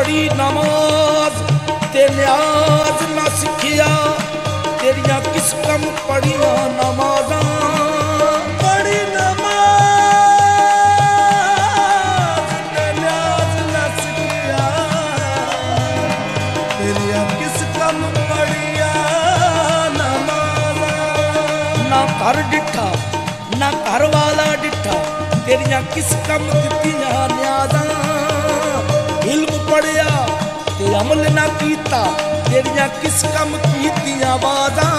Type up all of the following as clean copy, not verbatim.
पढ़ी नमाज ते न्याज ना सिखिया, तेरिया किस कम पढ़िया नमाज़ां। पढ़ी नमाज ते न्याज ना सिखिया, तेरिया किस कम पढ़िया नमाज़ां। ना घर डिठा ना घर वाला डिठा, तेरिया किस कम दित्तियां न्याज़ां। इल्म पढ़िया ते अमल ना कीता, तेरिया किस कम कीतियां वाज़ां।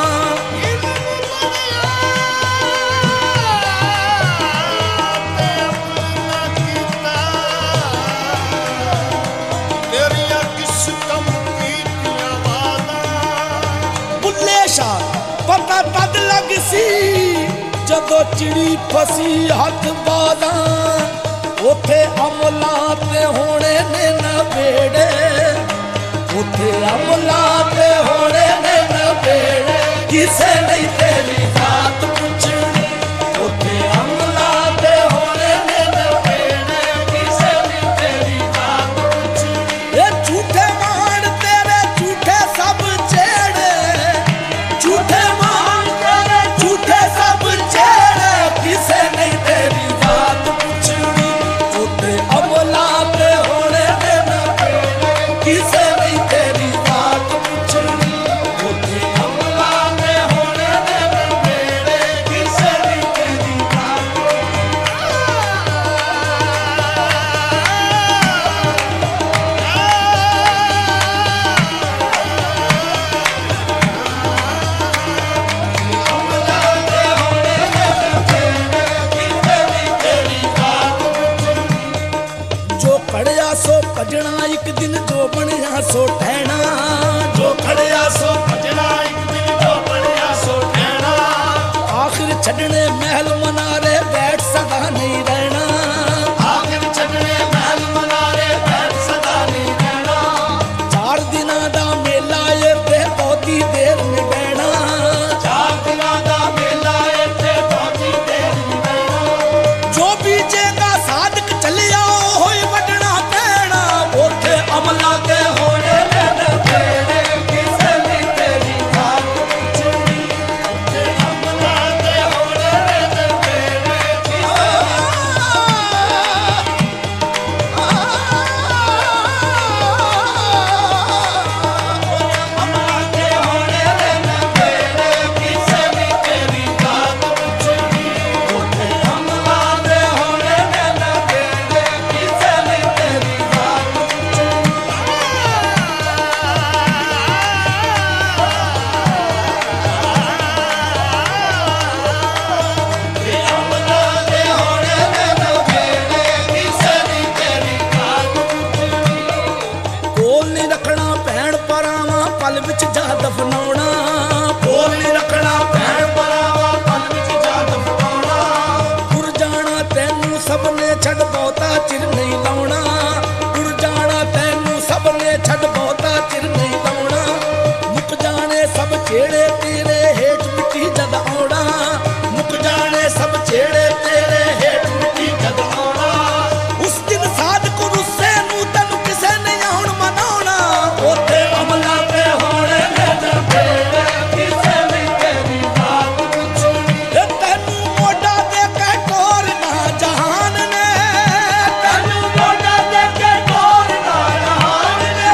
बुल्ले शाह पता तद लग सी जदों चिड़ी फसी हथ बाज़ां। उथे अमला ते होने ने नबेड़े, उथे अमला ते होने ने नबेड़े, किसे नहीं तेरी जात पुछनी। उथे अमला ते होने ने नबेड़े, किसे नहीं तेरी जात पुछनी। ये झूठे मान तेरे झूठे सब छेड़े, झूठे मान तेरे झूठे सब छेड़े, किसे नहीं तेरी जात पुछनी। उथे अमला ते होने ने नबेड़े, किसे नहीं तेरी जात पुछनी। उथे अमला ते होने ने नबेड़े, किसे नहीं तेरी जात जो खड़िया सो भजना एक दिन, जो बनया सो ठहना। जो खड़िया सो भजना एक दिन, जो बनया सो ठहना। आखिर छड़ने महल मनारे बैठ सदा नहीं रहना। आखिर छड़ने महल मनारे बैठ सदा नहीं रहना। 4 दिनां दा मेला ए ते बहुती देर में बहना। 4 दिनां दा मेला ए ते बहुती देर में बहना। जो बीजेगा साधक चलिया होई वडना पैना। उथे अमला ते होने ने नबेड़े, किसे नहीं तेरी जात पुछनी। उथे अमला ते होने ने नबेड़े, किसे अमला ते होने ने नबेड़े, किसे नहीं तेरी जात पुछनी। उथे अमला ते होने ने नबेड़े, किसे नहीं तेरी जात पुछनी। अमला ते होने ने नबेड़े, किसे नहीं तेरी जात पुछनी। कोल नहीं रखना भैन परावा, पल विच जा दफनाउणा। कोल नहीं रखना भैन परावा, पल विच जा दफनाउणा। तुर जाना तैनू सबने छड़ बहुता चिर नहीं लाउणा। तुर जाना तैनू सबने छड़ बहुता चिर नहीं लाउणा। मुक जाने सब छेड़े तेरे हेठ मिट्टी जद आउणा। मुक जाने सब छेड़े तेरे हेठ मिट्टी जद आउणा। उस दिन साधक रुस्से नू तैनू किसे नहीं आउण मनाउणा। उथे अमला ते होने ने नबेड़े, किसे नहीं तेरी जात पुछनी। ए तैनू मोढा दे के टोरना जहान ने, तैनू मोढा दे के टोरना जहान ने।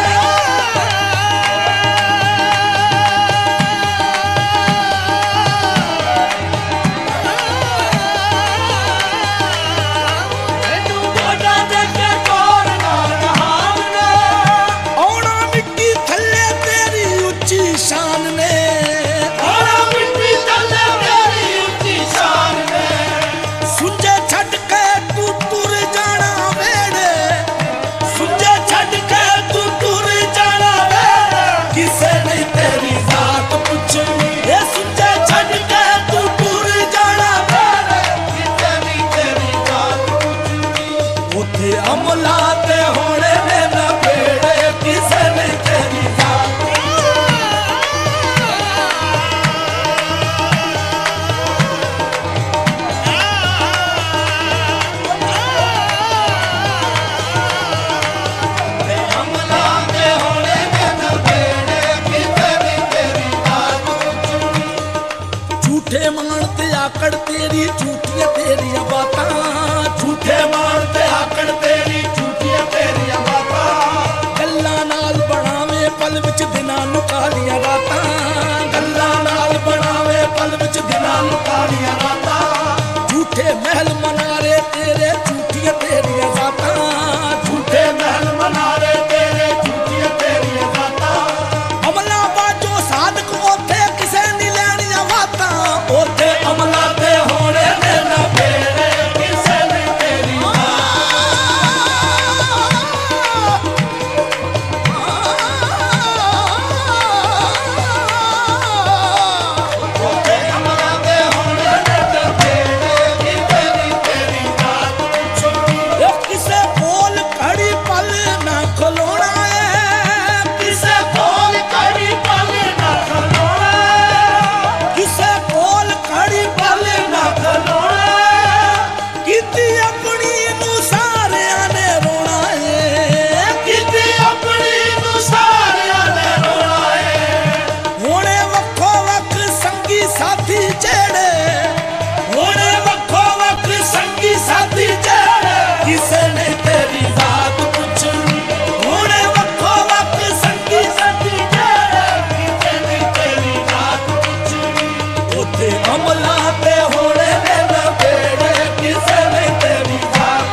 तैनू मोढा दे के टोरना जहान ने। औना मिट्टी थल्ले तेरी उच्ची शान ने। औना मिट्टी थल्ले तेरी उच्ची शान ने। सुंजे छड़ के तू तुर जाना वेड़े, सुंजे छड़ के तू तुर जाना वेड़े, किसे नहीं तेरी जात पुछनी। ए सुंजे छड़ के तू तुर जाना वेड़े, किसे नहीं तेरी जात पुछनी। उथे अमला ते होने ने नबेड़े, किसे नहीं तेरी जात पुछनी। तेरी झूठियां तेरियां बातां झूठे मार ते आकड़ तेरी झूठियां तेरियां बातां गल्लां नाल बनावे पल विच दिनां नूं कालियां रातां गल्लां नाल बनावे पल विच दिनां नूं कालियां रातां झूठे महल मनारे तेरे झूठियां तेरियां बातां झूठे महल मनारे तेरे झूठियां तेरियां बातां अमला बाजो साधक ओथे किसे नहीं लैणियां बातां ओथे अमला ते होणे ने ना बेड़े किसे नहीं तेरी ओथे अमला ते होणे ने ना बेड़े किसे नहीं तेरी बात पुछो किसे बोल घड़ी पल ना खलोना है किसे बोल घड़ी पल ना खलोना किसे बोल घड़ी पल ना खलोना किती अपनी नू सारियां ने रोना है किती अपनी नू सारियां ने रोना है हुणे वक्खो वक्ख संगी साथी जेड़े हुणे वक्खो वक्ख संगी साथी जेड़े किसे ने तेरी बात पुछनी हुणे वक्खो वक्ख संगी साथी जेड़े किसे ने तेरी बात पुछनी ओथे अमला ते होणे ने ना बेड़े किसे ने तेरी बात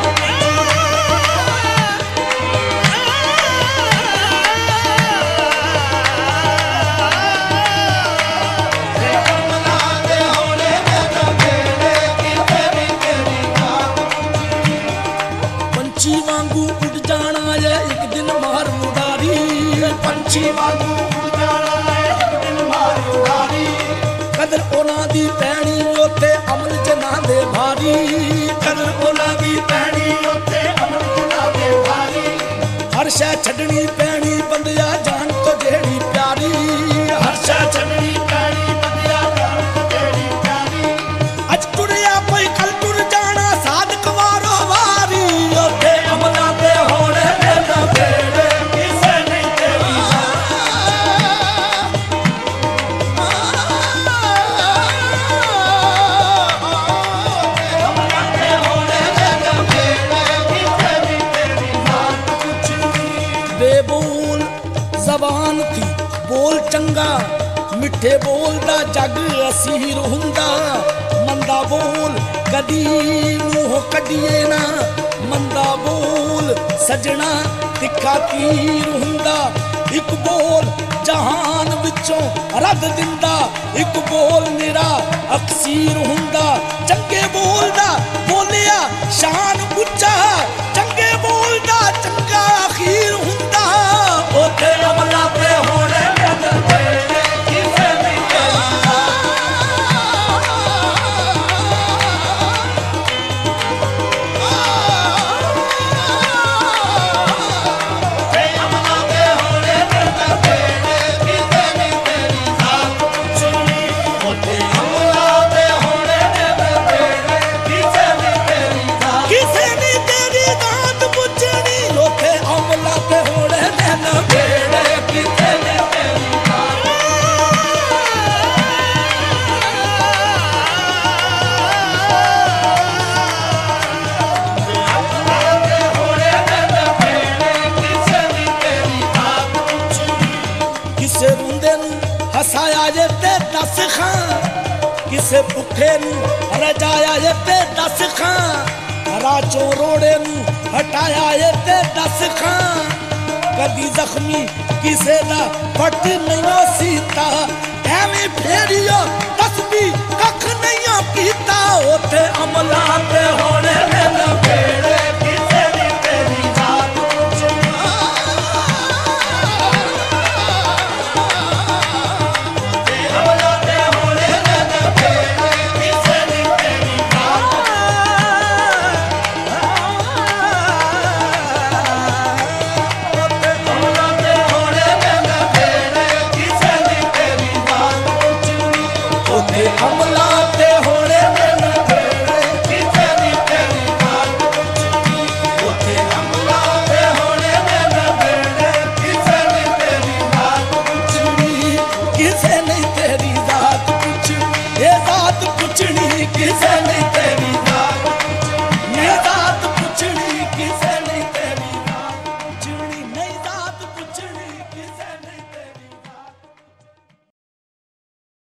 अमला ते होणे ने ना बेड़े किसे ने तेरी बात पंछी वांगू उड़ जाना है एक दिन मार मुरारी पंछी वांगू उड़ जाना है एक दिन मार मुरारी कदर ओना दी पैणी ओथे अमल जना दे भारी कदर ओना दी पैणी ओथे अमल जना दे भारी हर शै छड्डनी पैणी बंदिया जान तो जेड़ी प्यारी हर शै छड्डनी पैणी बंदिया जान तो जेड़ी प्यारी अज टुरिया कोई कल टुर जाना साधक वारो वारी ओथे अमला ते होणे ने ना बेड़े किसे नहीं तेरी अमला ते होणे ने ना बेड़े किसे नहीं तेरी बात पुछनी बेबोल जबान थी बोल चंगा मिठे बोल दा जग असीर हुंदा मंदा बोल कदी मूंह कढिए ना मंदा बोल सजना तिखा तीर हुंदा एक बोल जहान विचों रद दिंदा एक बोल निरा अक्सीर हुंदा चंगे बोल दा बोलिया शान उच्चा चंगे बोल दा चंगा अखीर हुंदा ओथे अमला ते होणे ने ना बेड़े किसे नहीं तेरी अमला ते होणे ने ना बेड़े किसे नहीं तेरी बात पुछनी ओथे अमला ते होणे ने ना बेड़े किसे नहीं तेरी बात किसे नहीं तेरी बात पुछनी ओथे अमला ते होणे ने ना बेड़े किसे नहीं तेरी बात अमला ते होणे ने ना बेड़े किसे नहीं तेरी बात पुछनी किसे रुंदे नूं हसाया जे ते दस खां किसे भुखे नूं रजाया जे ते दस खां राचों रोड़े नूं हटाया जे ते दस खां कदी जख्मी किसे दा फट नहीं सीता एवें फेरियो तस्बी कख नहीं कीता ओथे अमला ते होणे ने ना